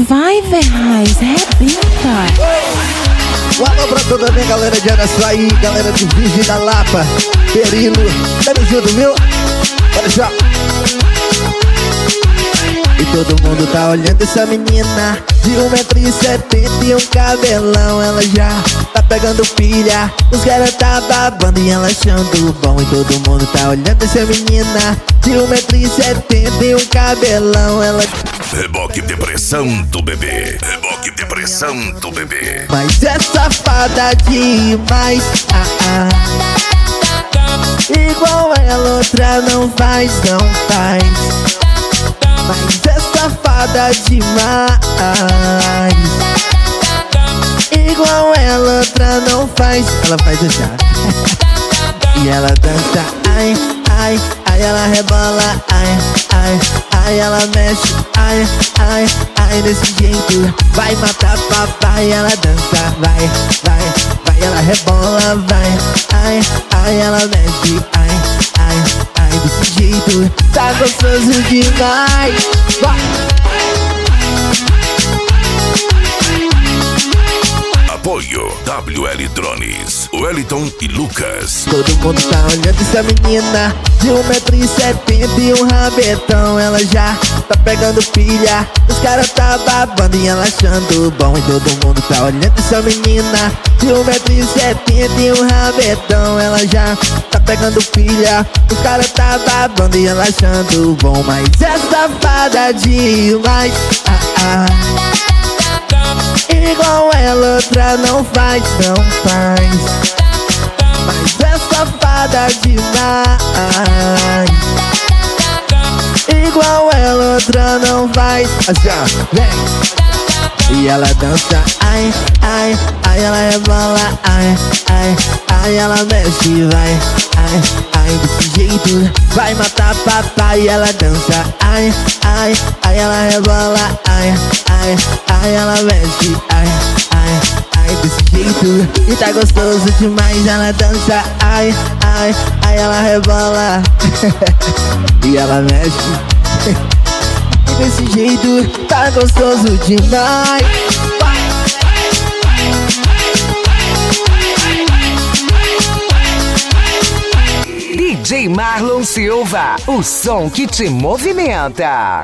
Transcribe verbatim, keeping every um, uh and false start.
Vai, Verrais, rebenta. Um alô pra toda a minha galera de Araçuaí, galera de Virgem da Lapa, Perilo, tamo junto, viu? Olha só. E todo mundo tá olhando essa menina de um metro e setenta e um cabelão. Ela já tá pegando pilha, os caras tá babando e ela achando bom. E todo mundo tá olhando essa menina de um metro e setenta e um cabelão. Ela... Reboque depressão do bebê, reboque depressão do bebê. Mas é safada demais, ah, ah. Igual ela outra não faz, não faz. Mas é safada demais. Igual ela outra não faz. Ela faz o chá e ela dança, ai, ai, ai, ela rebola, ai, ai, ai, ela mexe, ai, ai, ai, desse jeito vai matar papai. Ela dança, vai, vai, vai, ela rebola, vai, ai, ai, ela mexe, ai, ai, ai, desse jeito tá gostoso demais. Vai. Apoio W L Drones, Wellington e Lucas. Todo mundo tá olhando essa menina de um metro e setenta e um rabetão. Ela já tá pegando pilha, os caras tá babando e ela achando bom. E todo mundo tá olhando essa menina de um metro e setenta e um rabetão. Ela já tá pegando pilha, os caras tá babando e ela achando bom. Mas é safada demais, ah, ah. Igual ela outra não faz, não faz. Mas é safada demais. Igual ela outra não faz. Assim ó, vem. E ela dança, ai, ai, ai, ela rebola, ai, ai, ai, ela mexe, vai, ai, ai, desse jeito vai matar papai. Ela dança, ai, ai, ai, ela rebola, ai, ai, ai, ela mexe, ai, ai, ai, desse jeito e tá gostoso demais. Ela dança, ai, ai, ai, ela rebola e ela mexe. Desse jeito tá gostoso demais. D J Marlon Silva, o som que te movimenta.